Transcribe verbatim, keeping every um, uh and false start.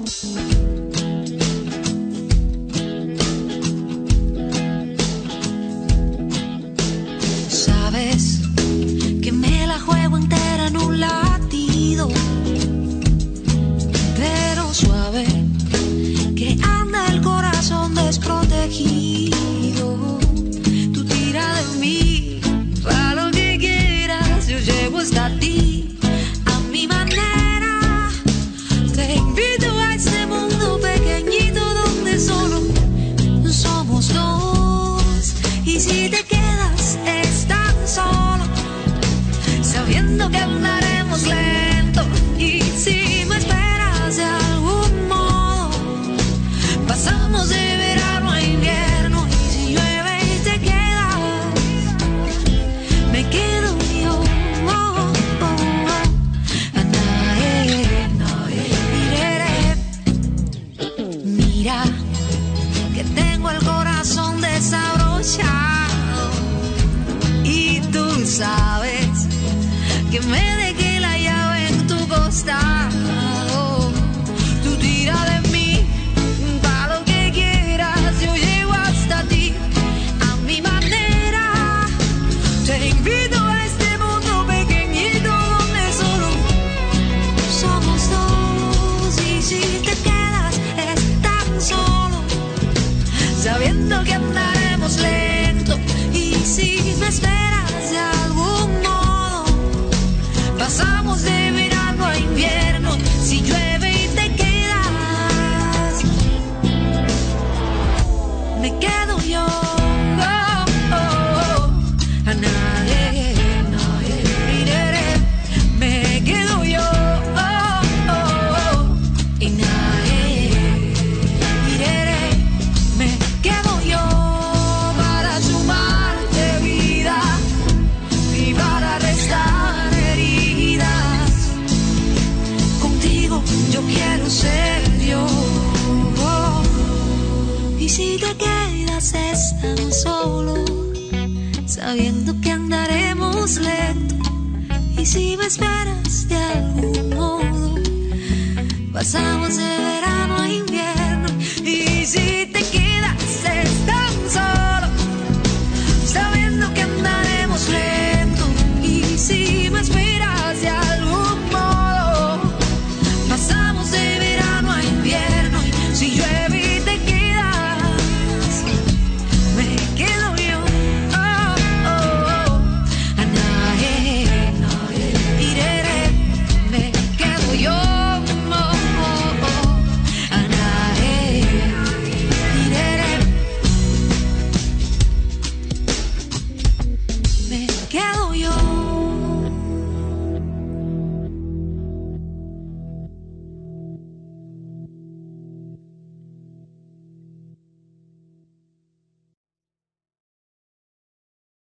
Sabes que me la juego entera en un latido, pero suave, que anda el corazón desprotegido. Tú tira de mí, para lo que quieras, yo llego hasta ti, a mi manera. Te invito a este mundo pequeñito donde solo somos dos. Y si te quedas, es tan solo, sabiendo que andaremos lento. Y si me esperas de algún modo, pasamos de verano a invierno. Y si llueve y te quedas, me quedo yo. Oh, oh, oh. Andaré, iré. Mira que tengo el corazón desabrochado, y tú sabes que me dejé la llave en tu costado. Tú tira de mí, para lo que quieras, yo llego hasta ti, a mi manera. Te invito a este mundo pequeñito donde solo somos dos. Y si te quedas, es tan solo, sabiendo que andaremos lento. Y si me esperas de algún modo, pasamos de verano a invierno. Si llueve y te quedas, me quedo yo. Oh, oh, oh. A nadie, nadie iré. Me quedo yo. Oh, oh, oh. Y nadie iré. Me quedo yo para sumarte vida y para restar heridas. Contigo yo quiero ser yo. Y si te quedas, es tan solo, sabiendo que andaremos lento. Y si me esperas de algún modo, pasamos de